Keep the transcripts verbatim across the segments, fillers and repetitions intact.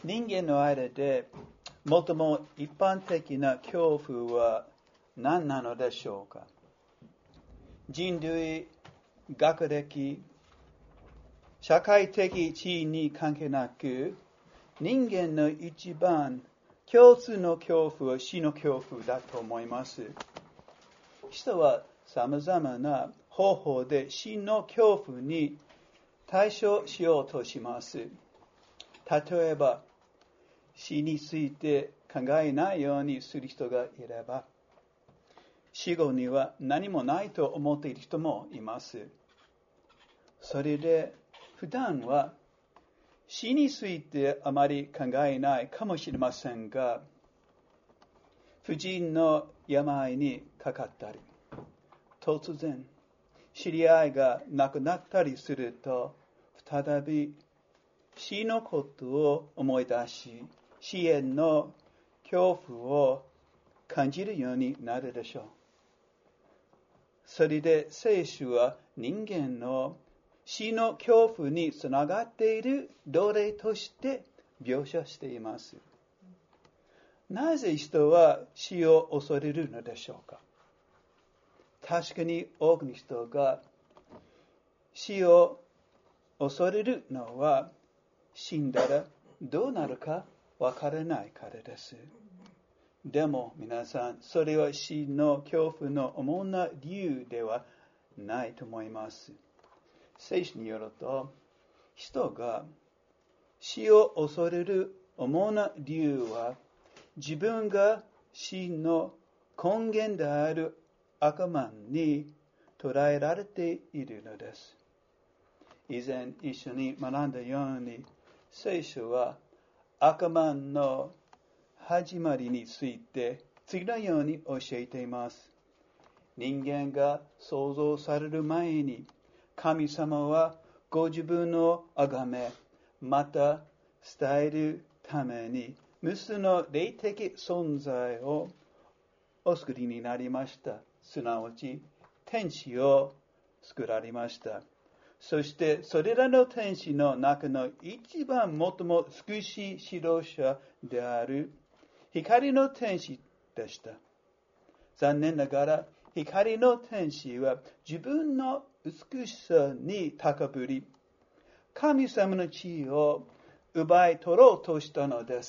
人間の間で最も一般的な恐怖は何なのでしょうか。人類、学歴、社会的地位に関係なく、人間の一番共通の恐怖は死の恐怖だと思います。人は様々な方法で死の恐怖に対処しようとします。例えば、死について考えないようにする人がいれば、死後には何もないと思っている人もいます。それで、普段は死についてあまり考えないかもしれませんが、不治の病にかかったり、突然、知り合いが亡くなったりすると、再び死のことを思い出し、死への恐怖を感じるようになるでしょう。それで聖書は人間の死の恐怖につながっている奴隷として描写しています。なぜ人は死を恐れるのでしょうか。確かに多くの人が死を恐れるのは死んだらどうなるかわからないからです。でも皆さん、それは死の恐怖の主な理由ではないと思います。聖書によると、人が死を恐れる主な理由は、自分が死の根源である悪魔に捉えられているのです。以前一緒に学んだように、聖書は悪魔の始まりについて次のように教えています。人間が創造される前に、神様はご自分を崇め、また伝えるために、無数の霊的存在をお作りになりました。すなわち、天使を作られました。そして、それらの天使の中の一番最も美しい指導者である光の天使でした。残念ながら、光の天使は自分の美しさに高ぶり、神様の地位を奪い取ろうとしたのです。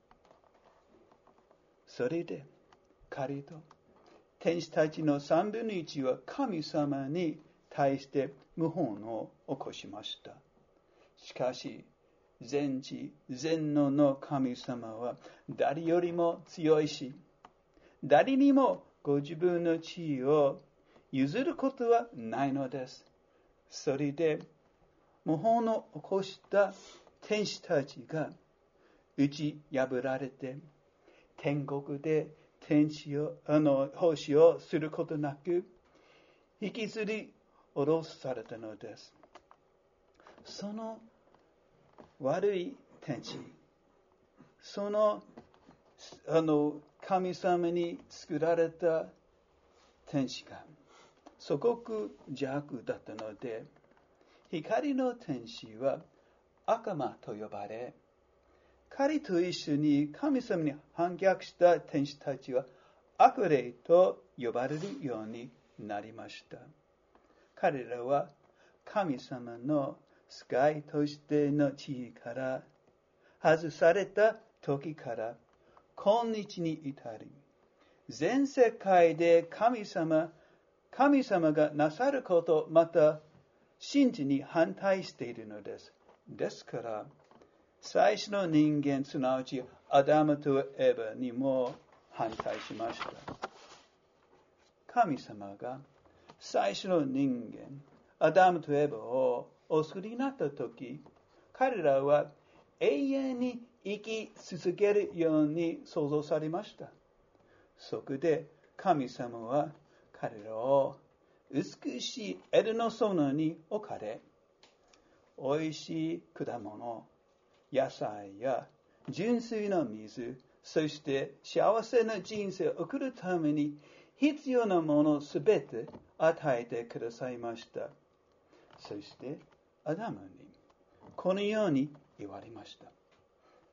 それで、彼と天使たちの三分の一は神様に対して謀反を起こしました。しかし、全知全能の神様は誰よりも強いし、誰にもご自分の地位を譲ることはないのです。それで、謀反を起こした天使たちが打ち破られて、天国で天使を、あの、奉仕をすることなく、引きずり下ろされたのです。その悪い天使、その、あの、神様に作られた天使が、すごく邪悪だったので、光の天使は悪魔と呼ばれ、彼と一緒に神様に反逆した天使たちは悪霊と呼ばれるようになりました。彼らは神様の使いとしての地位から外された時から今日に至り、全世界で神様、神様がなさること、また真理に反対しているのです。ですから、最初の人間、すなわちアダムとエヴァにも反対しました。神様が最初の人間、アダムとエヴァをお作りになったとき、彼らは永遠に生き続けるように創造されました。そこで神様は彼らを美しいエデンの園に置かれ、おいしい果物、野菜や純粋な水、そして幸せな人生を送るために必要なものすべて与えてくださいました。そしてアダムにこのように言われました。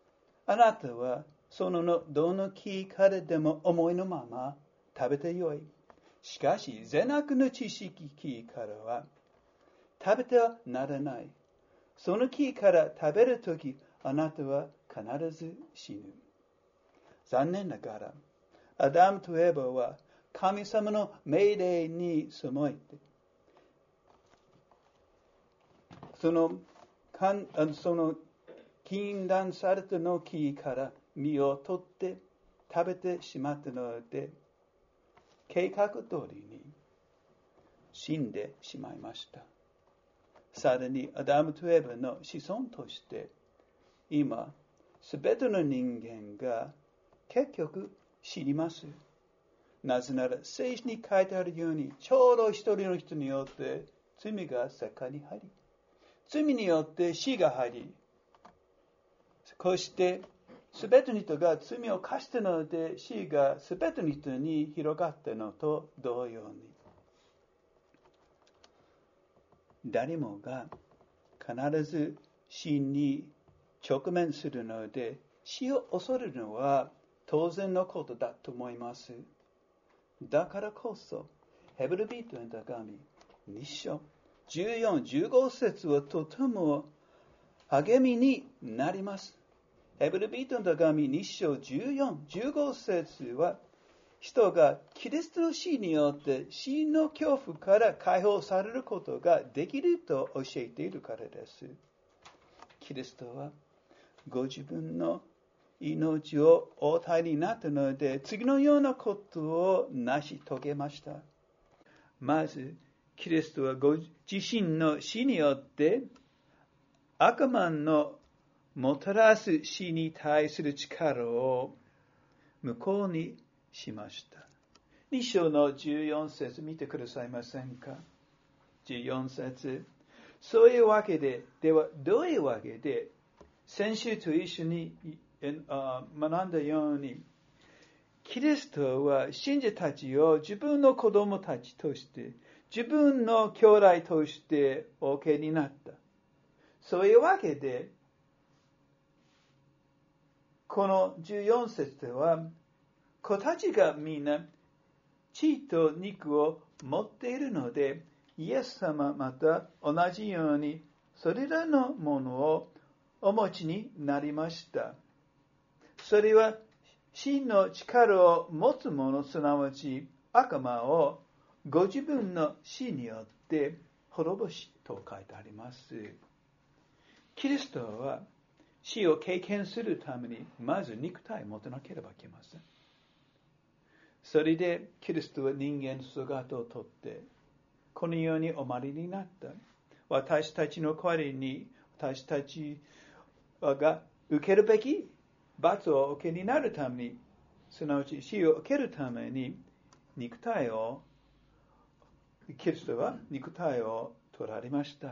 あなたはそのどの木からでも思いのまま食べてよい。しかし、善悪の知識からは食べてはならない。その木から食べるとき、あなたは必ず死ぬ。残念ながら、アダムとエバは神様の命令に背いて、その、その禁断されたの木から実を取って食べてしまったので、計画通りに死んでしまいました。さらにアダムとエバの子孫として、今、すべての人間が結局死にます。なぜなら、聖書に書いてあるように、ちょうど一人の人によって罪が世界に入り、罪によって死が入り、こうして、すべての人が罪を犯したので、死がすべての人に広がったのと同様に、誰もが必ず死に直面するので、死を恐れるのは当然のことだと思います。だからこそ、ヘブル人への手紙に章じゅうよん、じゅうご節はとても励みになります。ヘブル人への手紙に章じゅうよん、じゅうご節は、人がキリストの死によって死の恐怖から解放されることができると教えているからです。キリストはご自分の命をお与えになったので、次のようなことを成し遂げました。まず、キリストはご自身の死によって悪魔のもたらす死に対する力を無効にしました。に章のじゅうよん節見てくださいませんか。じゅうよん節。そういうわけで、ではどういうわけで、先週と一緒に学んだように、キリストは信者たちを自分の子供たちとして、自分の兄弟としてお受けになった。そういうわけで、このじゅうよん節では、子たちがみんな血と肉を持っているので、イエス様また同じようにそれらのものをお持ちになりました。それは死の力を持つ者、すなわち悪魔をご自分の死によって滅ぼしと書いてあります。キリストは死を経験するためにまず肉体を持たなければいけません。それでキリストは人間の姿をとってこのようにおまりになった。私たちの代わりに私たちが受けるべき罰を受けになるために、すなわち死を受けるために肉体を、キリストは肉体を取られました。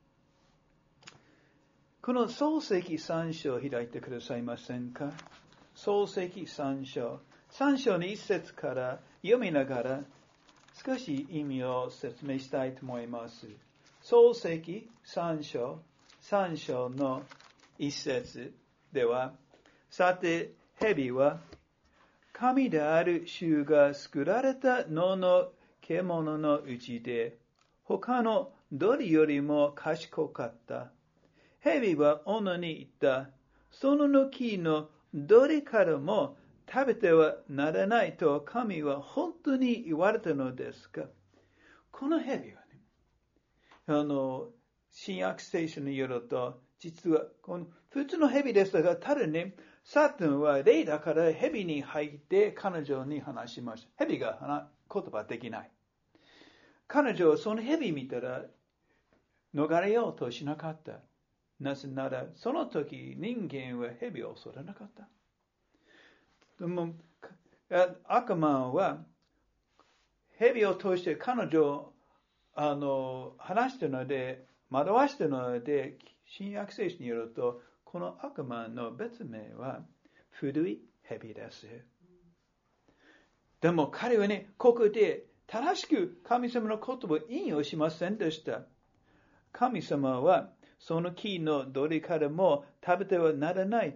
この創世記三章を開いてくださいませんか。創世記三章。三章の一節から読みながら少し意味を説明したいと思います。創世記三章、三章の一節では、さて、蛇は神である主が作られた野の獣のうちで、他の鳥よりも賢かった。蛇は女に言った。その木のどれからも食べてはならないと神は本当に言われたのですか。この蛇はね、あの、新約聖書によると、実はこの普通の蛇ですが、ただね、サタンは霊だから蛇に入って彼女に話しました。蛇が言葉できない。彼女はその蛇見たら逃れようとしなかった。なぜなら、その時人間は蛇を恐れなかった。でも、悪魔は蛇を通して彼女をあの話したので、惑わしたので、新約聖書によると、この悪魔の別名は古い蛇です。でも彼はね、ここで正しく神様の言葉を引用しませんでした。神様はその木のどれからも食べてはならないと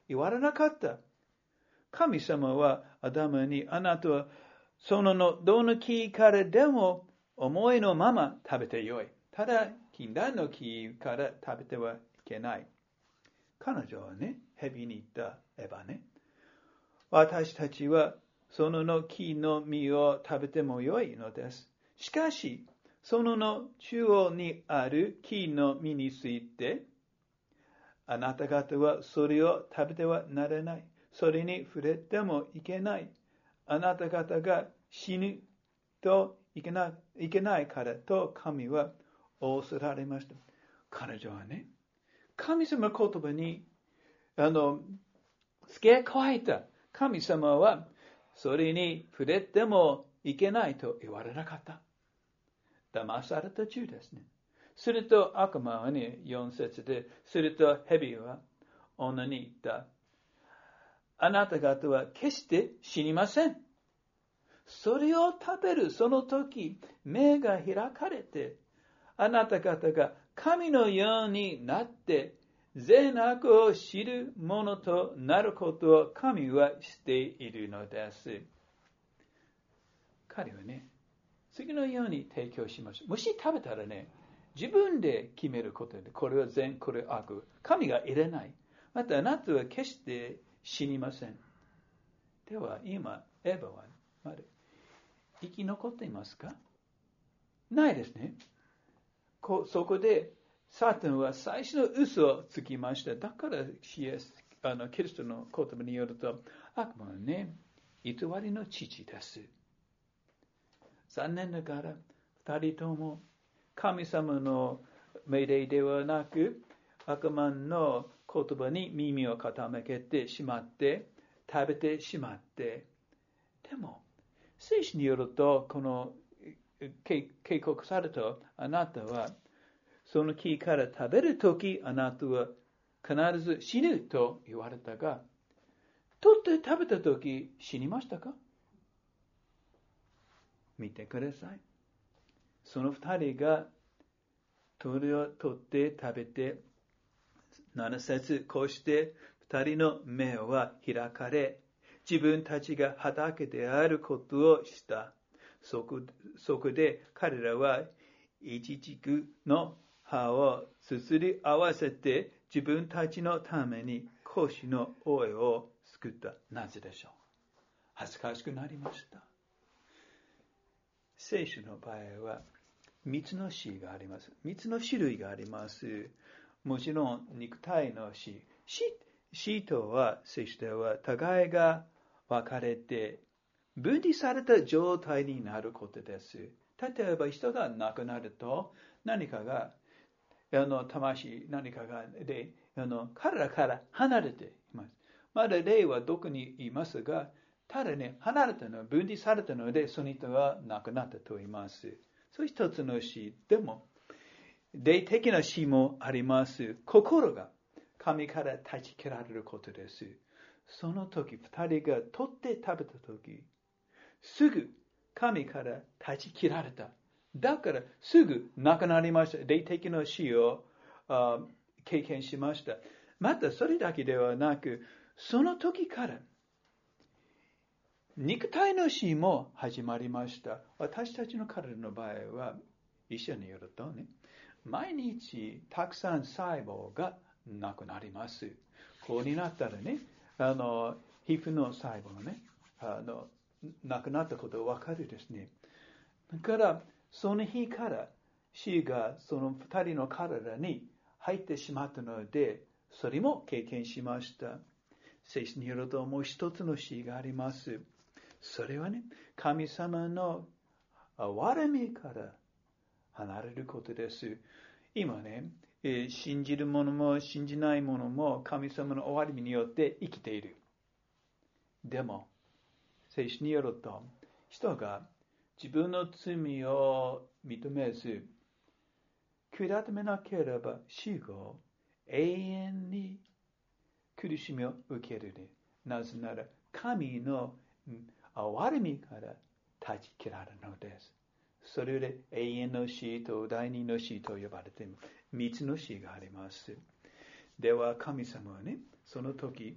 言われなかった。神様はアダムに、あなたはそののどの木からでも思いのまま食べてよい。ただ、禁断の木から食べてはいけない。彼女はね、蛇に言ったエヴァね。私たちはそのの木の実を食べてもよいのです。しかし、そのの中央にある木の実について、あなた方はそれを食べてはならない。それに触れてもいけない。あなた方が死ぬといけない、いけないからと神は仰せられました。彼女はね、神様の言葉に、あの、付け加えた。神様はそれに触れてもいけないと言われなかった。騙された中ですね。すると悪魔はね、よん節で、すると蛇は女に言った。あなた方は決して死にません。それを食べるその時、目が開かれて、あなた方が神のようになって、善悪を知るものとなることを神はしているのです。彼はね、次のように提供します。もし食べたらね、自分で決めることで、これは善、これは悪。神が入れない。またあなたは決して死にません。では今、エヴァはまだ生き残っていますか？ないですね。こそこで、サタンは最初の嘘をつきました。だからシエス、あのキリストの言葉によると、悪魔はね、偽りの父です。残念ながら、二人とも神様の命令ではなく、悪魔の言葉に耳を傾けてしまって、食べてしまって、でも、聖書によると、この警告されたあなたは、その木から食べるとき、あなたは必ず死ぬと言われたが、取って食べたとき、死にましたか？見てください。その二人が鳥を取って食べて、七節、こうして二人の目は開かれ、自分たちが畑であることをした。そこ、そこで彼らはイチジクの葉をすすり合わせて自分たちのために腰の尾を作った。なぜでしょう？恥ずかしくなりました。聖書の場合は三つの死があります。三つの種類があります。もちろん肉体の死。死、死とは聖書では互いが分かれて分離された状態になることです。例えば人が亡くなると何かが、あの魂、何かがであの彼らから離れています。まだ霊はどこにいますが、ただね、離れたの、分離されたので、その人が亡くなったと言います。そういう一つの死。でも、霊的な死もあります。心が神から断ち切られることです。その時、二人が取って食べた時、すぐ神から断ち切られた。だからすぐ亡くなりました。霊的な死を経験しました。またそれだけではなく、その時から肉体の死も始まりました。私たちの体の場合は、医者によるとね、毎日たくさん細胞がなくなります。こうになったらね、あの皮膚の細胞ね、あのなくなったことが分かるですね。だからその日から死がその二人の体に入ってしまったので、それも経験しました。聖書によるともう一つの死があります。それはね、神様の憐れみから離れることです。今ね、信じる者も信じない者も神様の憐れみによって生きている。でも、聖書によると、人が自分の罪を認めず、悔い改めなければ死後永遠に苦しみを受けるね。なぜなら、神の憐れみから断ち切られるのです。それで永遠の死と第二の死と呼ばれて三つの死があります。では神様はね、その時、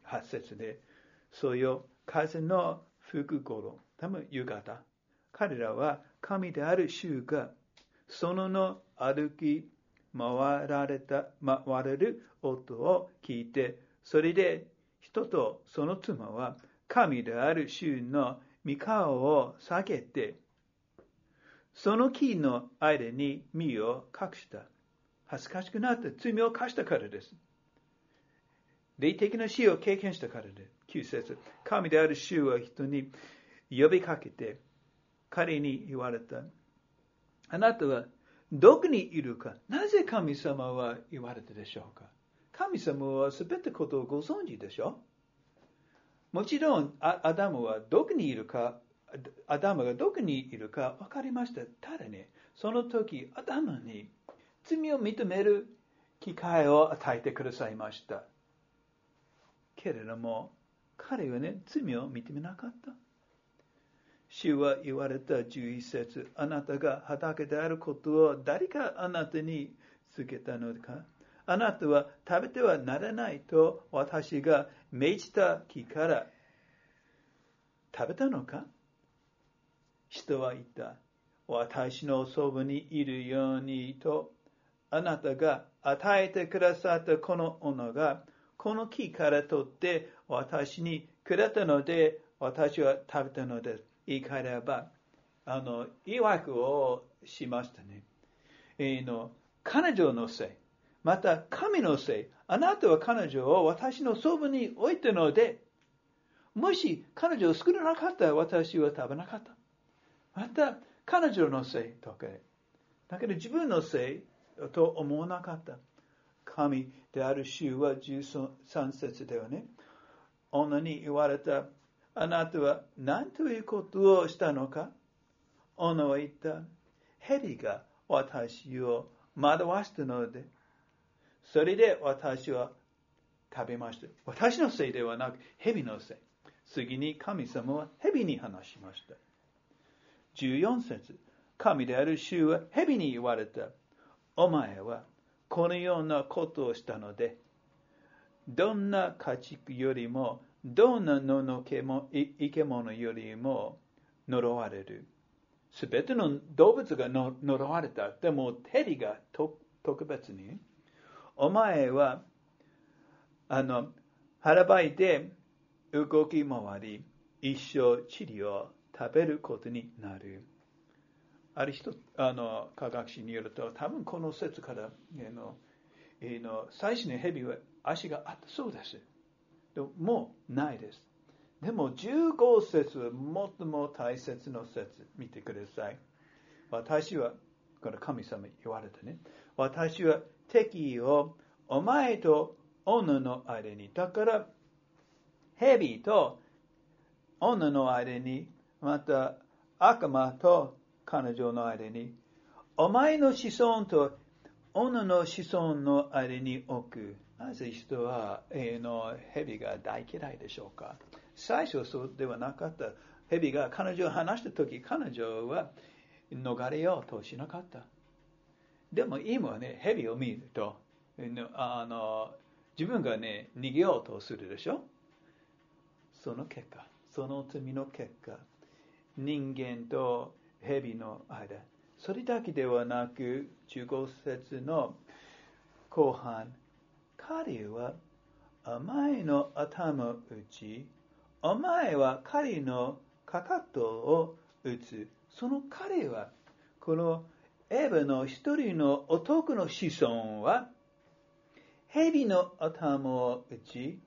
はち節で、そうよ、風の吹く頃、多分夕方、彼らは神である主が、そのの歩き回られた、回れる音を聞いて、それで人とその妻は神である主の御顔を避けて、その木の間に身を隠した。恥ずかしくなって罪を犯したからです。霊的な死を経験したからです。きゅう節。神である主は人に呼びかけて、彼に言われた。あなたはどこにいるか。なぜ神様は言われたでしょうか。神様はすべてことをご存知でしょう。もちろん、アダムはどこにいるか、アダムがどこにいるか分かりました。ただね、その時、アダムに罪を認める機会を与えてくださいました。けれども、彼はね、罪を認めなかった。主は言われたじゅういち節、あなたが畑であることを誰かあなたに告げたのか。あなたは食べてはならないと私が命じた木から食べたのか。人は言った。私のそばにいるようにと、あなたが与えてくださったこの斧が、この木から取って私にくれたので、私は食べたのです。言い換えれば、あの、言い訳をしましたね。えー、の彼女のせい、また神のせい、あなたは彼女を私のそばに置いたので、もし彼女を救わなかったら私は食べなかった。また彼女のせいとか、だけど自分のせいと思わなかった。神である主はじゅうさん節ではね、女に言われた。あなたは何ということをしたのか。女は言った。蛇が私を惑わしたので、それで私は食べました。私のせいではなく、蛇のせい。次に神様は蛇に話しました。じゅうよん節。神である主は蛇に言われた。お前はこのようなことをしたので、どんな家畜よりも、どんな野の生き物よりも呪われる。すべての動物が呪われた。でも蛇が特別に、お前はあの腹ばいで動き回り、一生塵を食べることになる。ある人、あの科学史によると、多分この説から、えのえの最初の蛇は足があったそうです。でももうないです。でもじゅうご節は最も大切な説、見てください。私は、この神様に言われたね。私は敵をお前と女の間に、だから蛇と女の間に、また悪魔と彼女の間に、お前の子孫と女の子孫の間に置く。なぜ人は、えー、の蛇が大嫌いでしょうか。最初そうではなかった。蛇が彼女を離したとき、彼女は逃れようとしなかった。でも今はね、蛇を見ると、あの自分がね、逃げようとするでしょ。その結果、その罪の結果、人間と蛇の間、それだけではなく、じゅうご節の後半、彼はお前の頭を打ち、お前は彼のかかとを打つ。その彼は、このエヴァの一人の男の子孫は、蛇の頭を打ち、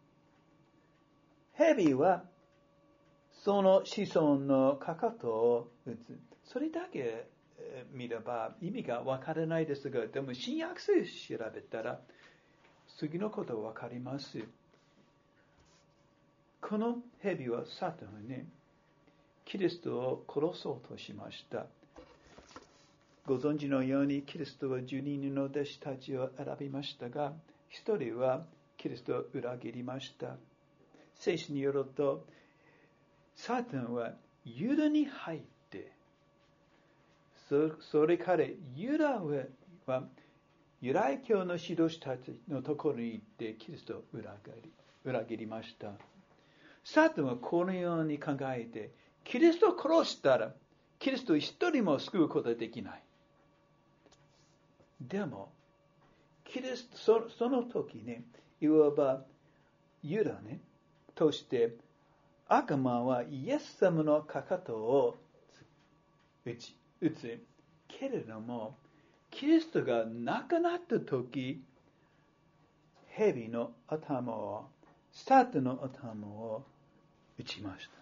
蛇はその子孫のかかとを打つ。それだけ見れば意味がわからないですが、でも新約聖書調べたら次のことわかります。この蛇はサタンはね、キリストを殺そうとしました。ご存知のようにキリストはじゅうににんの弟子たちを選びましたが、一人はキリストを裏切りました。聖書によると、サタンはユダに入って、そ, それからユダはユダヤ教の指導者たちのところに行ってキリストを裏切り、 裏切りました。サタンはこのように考えて、キリストを殺したら、キリスト一人も救うことはできない。でも、キリスト、そ, その時ね、いわば、ユダね、として、悪魔はイエス様のかかとを打ち、打つ。けれども、キリストが亡くなった時、蛇の頭を、サタンの頭を打ちました。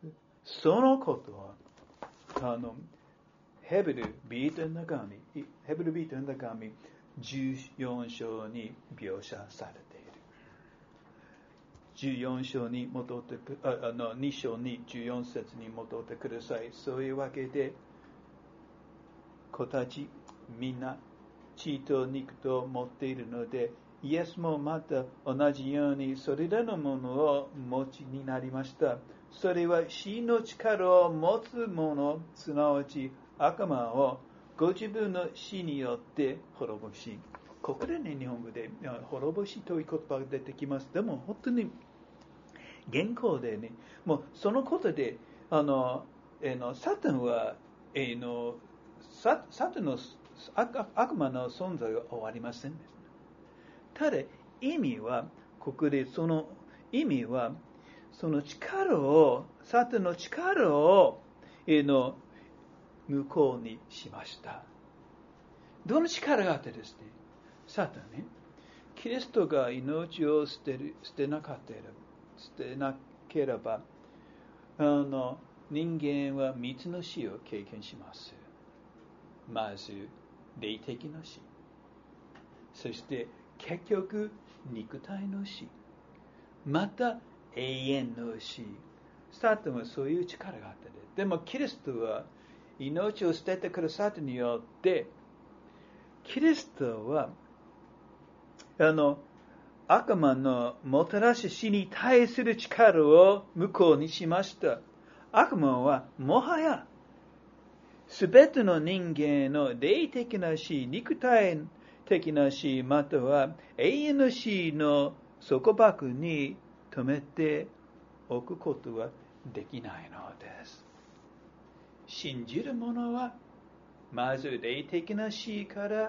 そのことは、あの、ヘブルビートの中身、ヘブルビートの中身、じゅうよん章に描写されている。じゅうよん章に戻ってく、あの、に章にじゅうよん節に戻ってください。そういうわけで、子たち、みんな、血と肉と持っているので、イエスもまた同じようにそれらのものを持ちになりました。それは死の力を持つ者、すなわち悪魔をご自分の死によって滅ぼし。ここでね、日本語で滅ぼしという言葉が出てきます。でも本当に現行でね、もうそのことで、あの、えのサタンは、えのササタンの悪, 悪魔の存在は終わりません。ただ意味は、ここでその意味は、その力を、サタンの力を、えの無効にしました。どの力があってですね、サタンね、キリストが命を捨てる、捨てなかったら、捨てなければ、あの、人間は三つの死を経験します。まず、霊的な死。そして、結局、肉体の死。また、永遠の死。サタンはそういう力があったで。でも、キリストは、命を捨ててくださったによって、キリストは、あの、悪魔のもたらし死に対する力を無効にしました。悪魔は、もはや、すべての人間の霊的な死、肉体的な死、または永遠の死の束縛に止めておくことはできないのです。信じる者は、まず霊的な死から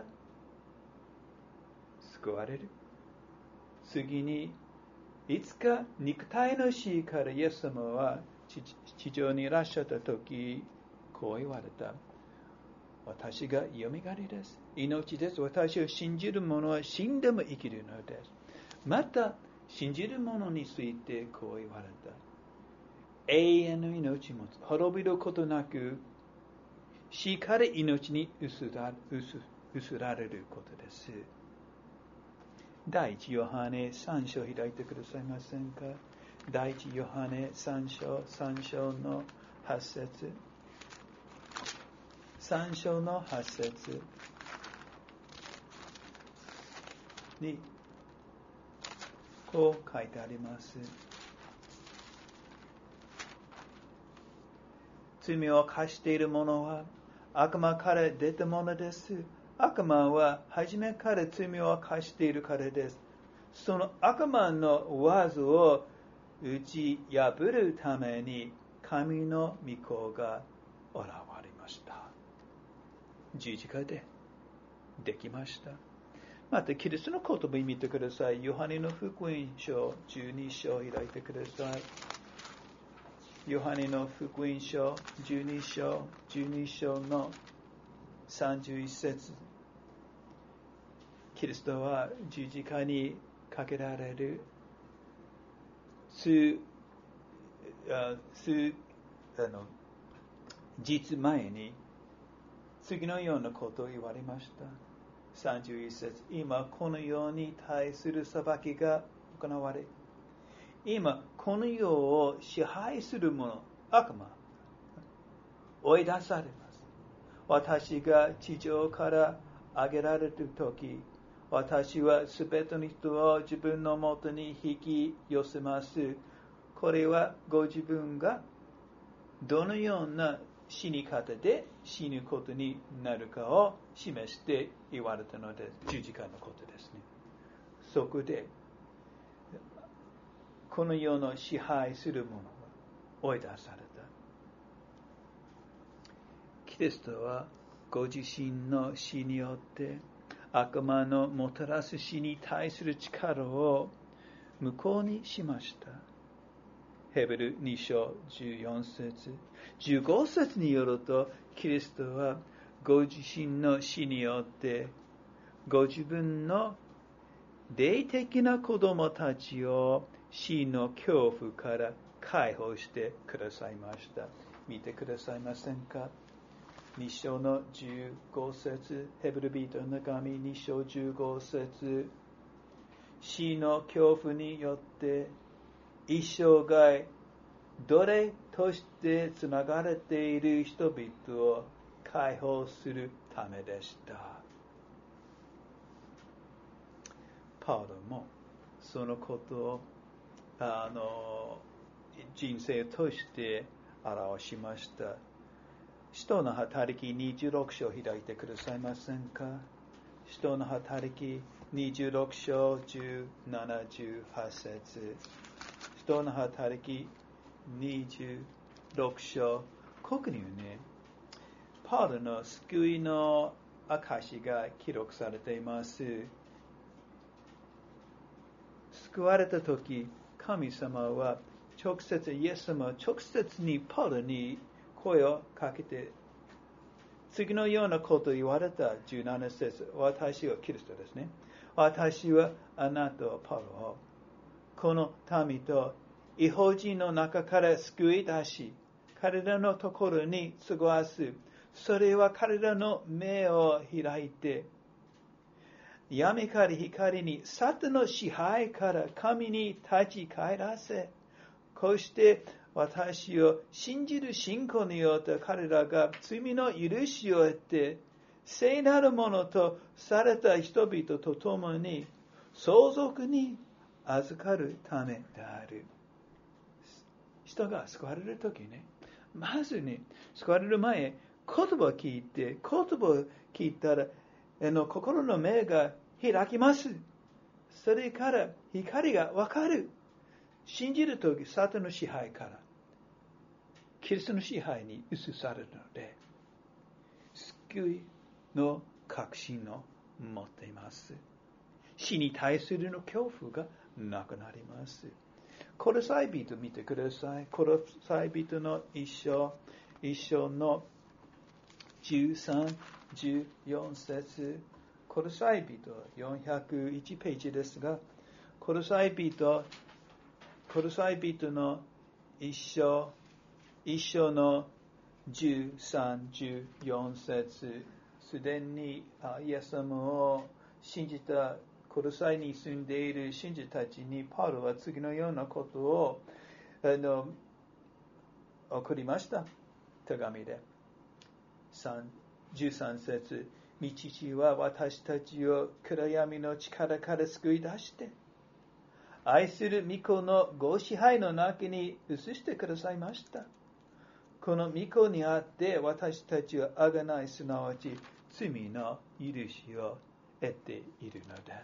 救われる。次に、いつか肉体の死からイエス様は地上にいらっしゃったとき、こう言われた。私がよみがえりです。命です。私を信じる者は死んでも生きるのです。また、信じる者についてこう言われた。永遠の命を持つ。滅びることなく、死から命に移ら、移られることです。第一ヨハネ三章開いてくださいませんか。第一ヨハネ三章、三章の八節。三章の八節にこう書いてあります。罪を犯している者は悪魔から出たものです。悪魔は初めから罪を犯しているからです。その悪魔の技を打ち破るために神の御子が現れました。十字架でできました。またキリストの言葉を見てください。ヨハネの福音書じゅうに章を開いてください。ヨハネの福音書じゅうに章、じゅうに章のさんじゅういち節。キリストは十字架にかけられる数、数、あの、実前に次のようなことを言われました。さんじゅういち節。今この世に対する裁きが行われ、今この世を支配する者、悪魔、追い出されます。私が地上から上げられるとき、私はすべての人を自分のもとに引き寄せます。これはご自分がどのような死に方で死ぬことになるかを示して言われたのです。十字架のことですね。そこでこの世の支配する者は追い出された。キリストはご自身の死によって悪魔のもたらす死に対する力を無効にしました。ヘブルに章じゅうよん節、じゅうご節によると、キリストはご自身の死によってご自分の霊的な子供たちを死の恐怖から解放してくださいました。見てくださいませんか？に章のじゅうご節、ヘブル人の神に章じゅうご節、死の恐怖によって一生涯奴隷としてつながれている人々を解放するためでした。パウロもそのことをあの人生として表しました。使徒の働きにじゅうろく章開いてくださいませんか？使徒の働きにじゅうろく章じゅうなな、じゅうはち節。使徒の働きにじゅうろく章、ここにね、パウロの救いの証が記録されています。救われたとき、神様は直接、イエス様は直接にパウロに声をかけて、次のようなことを言われたじゅうなな節、私はキリストですね。私はあなたをパウロをこの民と異邦人の中から救い出し、彼らのところに過ごす。それは彼らの目を開いて、闇から光に、サタンの支配から神に立ち返らせ、こうして私を信じる信仰によって彼らが罪の許しを得て、聖なるものとされた人々と共に相続に預かるためである。人が救われるときね、まずね、救われる前、言葉を聞いて、言葉を聞いたら、あの心の目が開きます。それから光がわかる。信じるとき、サタンの支配から、キリストの支配に移されるので、救いの確信を持っています。死に対するの恐怖がなくなります。コロサイ人見てください。コロサイ人の一章、一章のじゅうさん、じゅうよん節。コロサイ人よんひゃくいちページですが、コロサイ人、コロサイ人の一章、一章のじゅうさん、じゅうよん節。すでにイエス様を信じたコロサイに住んでいる信者たちにパウロは次のようなことをあの送りました。手紙でじゅうさん節、御父は私たちを暗闇の力から救い出して愛する御子のご支配の中に移してくださいました。この御子にあって私たちは贖い、すなわち罪の許しを得ているのです。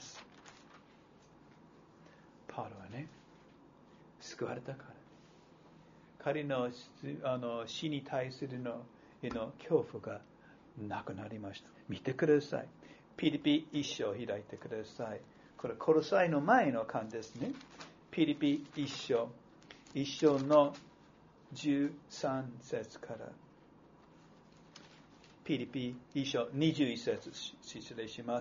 パウロはね、救われたから。彼の、あの死に対するのへの恐怖がなくなりました。見てください。ピリピ一章を開いてください。これコロサイの前の巻ですね。ピリピ一章、一章のじゅうさん節から。ピリピ一章にじゅういち節、失礼します。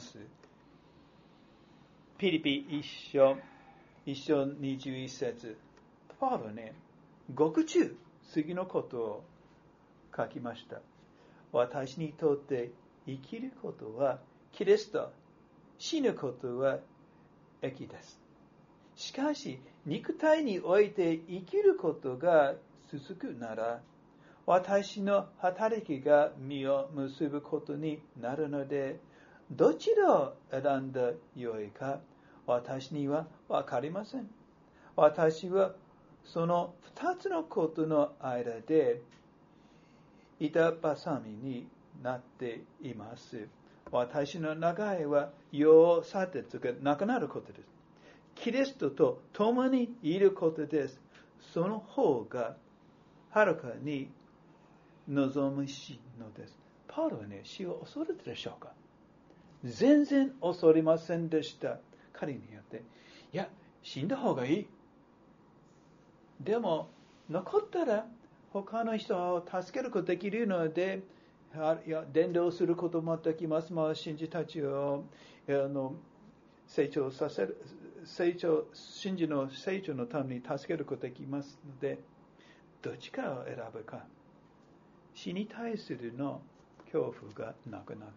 ピリピ一章、一章にじゅういち節。パウロね、獄中、次のことを書きました。私にとって生きることはキリスト、死ぬことは益です。しかし、肉体において生きることが続くなら、私の働きが実を結ぶことになるので、どちらを選んだよいか、私にはわかりません。私はその二つのことの間で、板挟みになっています。私の願いは世を去ってなくなることです。 キリストと共にいることです。その方がはるかに望むしいのです。パウロはね、死を恐れてるでしょうか？全然恐れませんでした。彼によって、いや、死んだ方がいい。でも、残ったら他の人を助けることができるので、いや伝道することもできます。まあ、信者たちをあの成長させる、成長、信者の成長のために助けることができますので、どっちかを選ぶか。死に対するの恐怖がなくなった。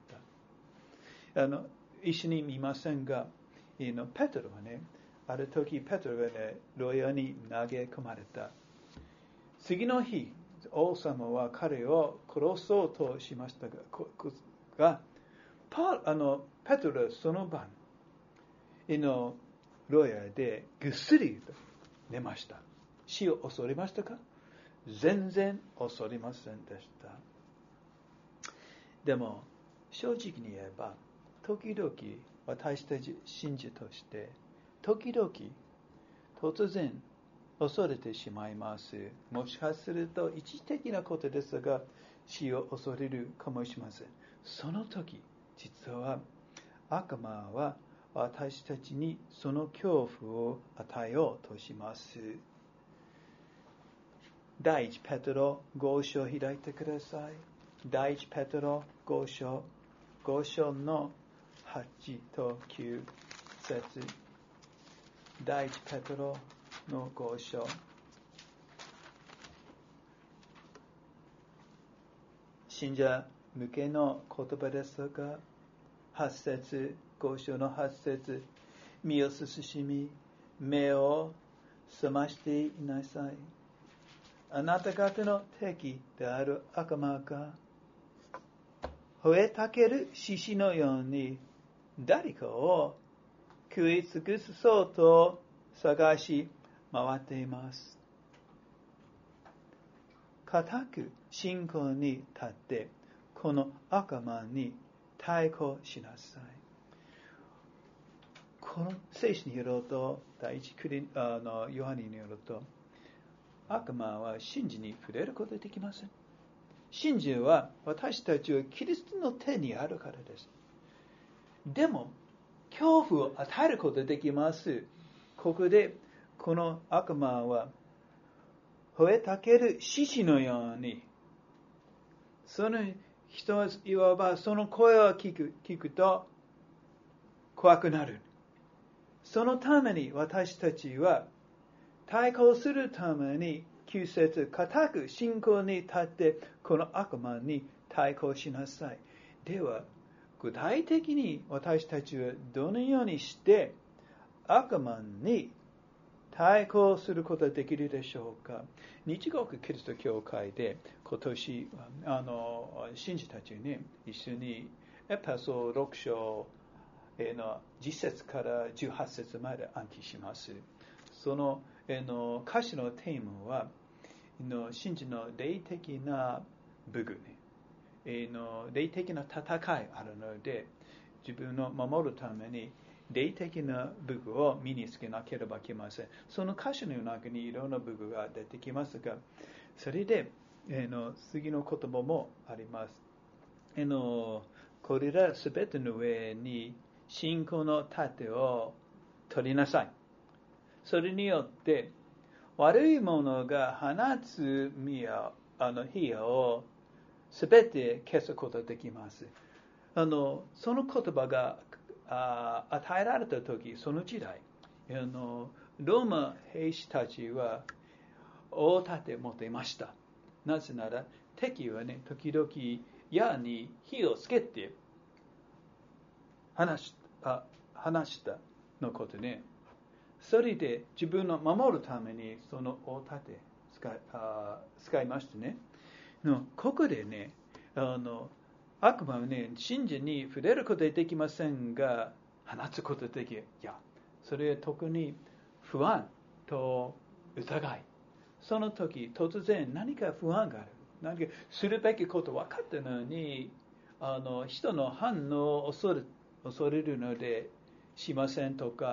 あの一緒に見ませんが、ペテロはね、ある時ペテロがね、牢屋に投げ込まれた。次の日、王様は彼を殺そうとしましたが、がパあのペテロはその晩、の牢屋でぐっすりと寝ました。死を恐れましたか？全然恐れませんでした。でも正直に言えば、時々私たち信者として時々突然恐れてしまいます。もしかすると一時的なことですが、死を恐れるかもしれません。その時、実は悪魔は私たちにその恐怖を与えようとします。第一ペテロご章を開いてください。第一ペテロご章、ご章のはちときゅう節。第一ペテロのご章。信者向けの言葉ですが、はち節、ご章のはち節、身を慎み、目を覚ましていなさい。あなた方の敵である悪魔が吠えたける獅子のように誰かを食い尽くそうと探し回っています。固く信仰に立ってこの悪魔に対抗しなさい。この聖書によると、第一クリあのヨハネによると、悪魔は信者に触れることができません。信者は私たちはキリストの手にあるからです。でも恐怖を与えることができます。ここでこの悪魔は吠えたける獅子のように、その人はいわばその声を聞く、聞くと怖くなる。そのために私たちは対抗するためにきゅう節、固く信仰に立ってこの悪魔に対抗しなさい。では具体的に私たちはどのようにして悪魔に対抗することができるでしょうか。日国キリスト教会で今年あの信者たちに一緒にエペソろく章のじゅっ節からじゅうはち節まで暗記します。そのの歌詞のテーマはの信者の霊的な武具ね、の霊的な戦いあるので、自分を守るために霊的な武具を身につけなければいけません。その歌詞の中にいろんな武具が出てきますが、それでの次の言葉もあります。のこれらすべての上に信仰の盾を取りなさい。それによって悪いものが放つ火あの火をすべて消すことができます。あのその言葉があ与えられたとき、その時代あのローマ兵士たちは大盾を持っていました。なぜなら敵はね、時々矢に火をつけて話しあ話したのことね。それで自分を守るためにその大盾使いあ使いましてね。のここでね、あの悪魔はね、信者に触れることはできませんが、放つことができる。いや、それは特に不安と疑い。その時、突然何か不安がある。何かするべきこと分かったのに、あの人の反応を恐れ、恐れるのでしませんとか、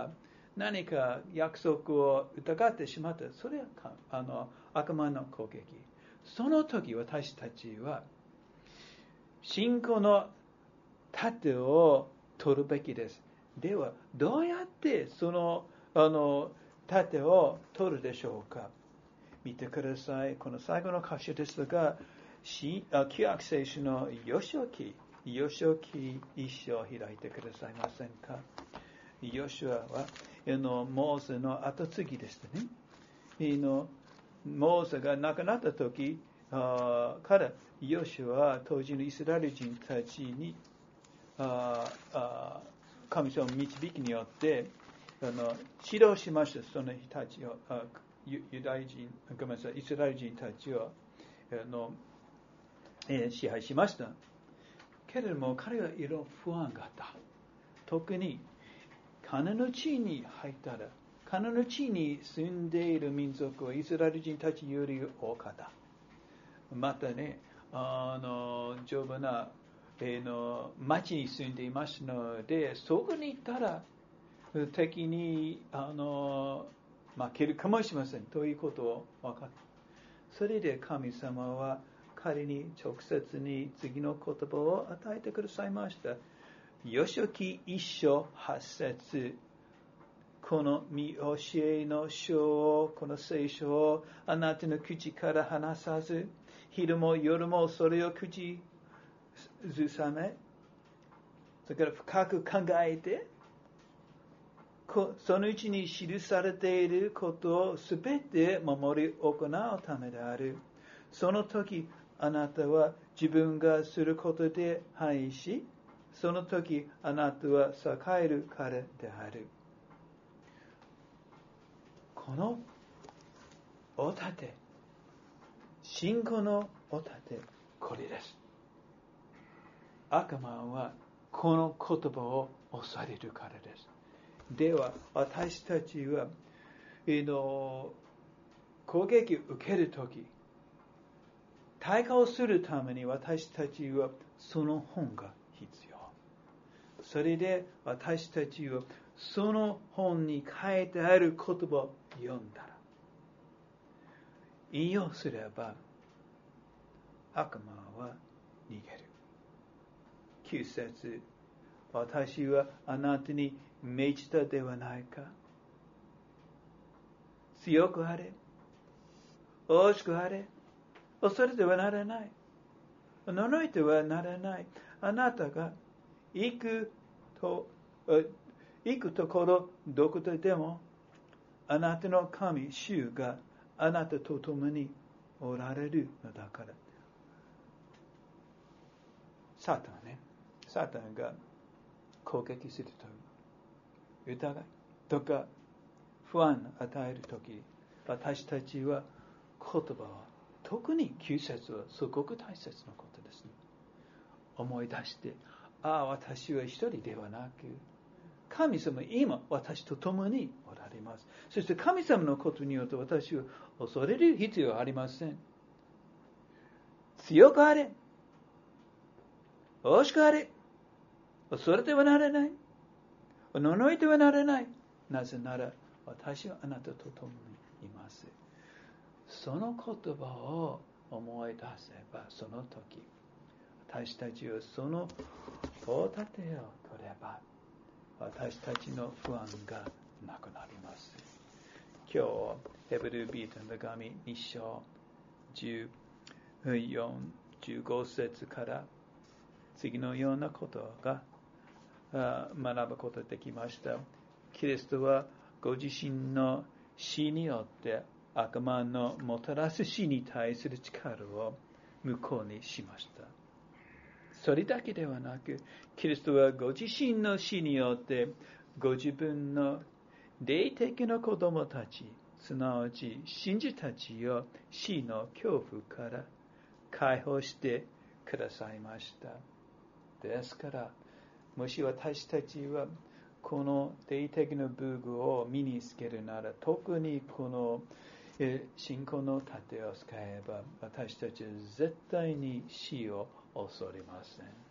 何か約束を疑ってしまった。それはあの悪魔の攻撃。その時私たちは信仰の盾を取るべきです。ではどうやってそのあの盾を取るでしょうか。見てください。この最後の箇所ですが、旧約聖書のヨシュア記、ヨシュア記一章を開いてくださいませんか。ヨシュアはあのモーセの後継ぎでしたね。のモーセが亡くなった時からヨシュアは当時のイスラエル人たちにああ神様の導きによってあの指導しました。その人たちをあユダヤ人、ごめんなさい、イスラエル人たちをあの、えー、支配しました。けれども彼はいろいろ不安があった。特にカナンの地に入ったら、カナンの地に住んでいる民族はイスラエル人たちより多かった。またね、あの丈夫な、えー、の町に住んでいますので、そこに行ったら敵にあの負けるかもしれませんということを分かった。それで神様は彼に直接に次の言葉を与えてくださいました。ヨシュア記一章八節、この見教えの書を、この聖書をあなたの口から離さず、昼も夜もそれを口ずさめ、それから深く考えて、そのうちに記されていることをすべて守り行うためである。その時あなたは自分がすることで繁栄し、その時あなたは栄えるからである。このお盾、信仰のお盾、これです。悪魔はこの言葉を恐れるからです。では私たちは、えの攻撃を受けるとき、対抗するために私たちはその本が必要。それで私たちはその本に書いてある言葉を読んだら、引用すれば悪魔は逃げる。きゅう節、私はあなたに命じたではないか。強くあれ、大しくあれ、恐れてはならない。呪いてはならない。あなたが行くと、行くところどこでも、あなたの神、主があなたと共におられるのだから。サタンね、サタンが攻撃すると、疑いとか不安を与えるとき、私たちは言葉は、特にきゅう節はすごく大切なことですね。思い出して、ああ、私は一人ではなく、神様今私と共におられます。そして神様のことによって私は恐れる必要はありません。強くあれ、大しくあれ、恐れてはならない、呪いてはならない。なぜなら私はあなたと共にいます。その言葉を思い出せば、その時私たちはそのお盾を取れば、私たちの不安がなくなります。今日ヘブルビートの手紙に章じゅうよん、じゅうご節から次のようなことが学ぶことができました。キリストはご自身の死によって悪魔のもたらす死に対する力を無効にしました。それだけではなく、キリストはご自身の死によってご自分の霊的な子供たち、すなわち信者たちを死の恐怖から解放してくださいました。ですから、もし私たちはこの霊的な武具を身につけるなら、特にこの信仰の盾を使えば、私たちは絶対に死を恐れません。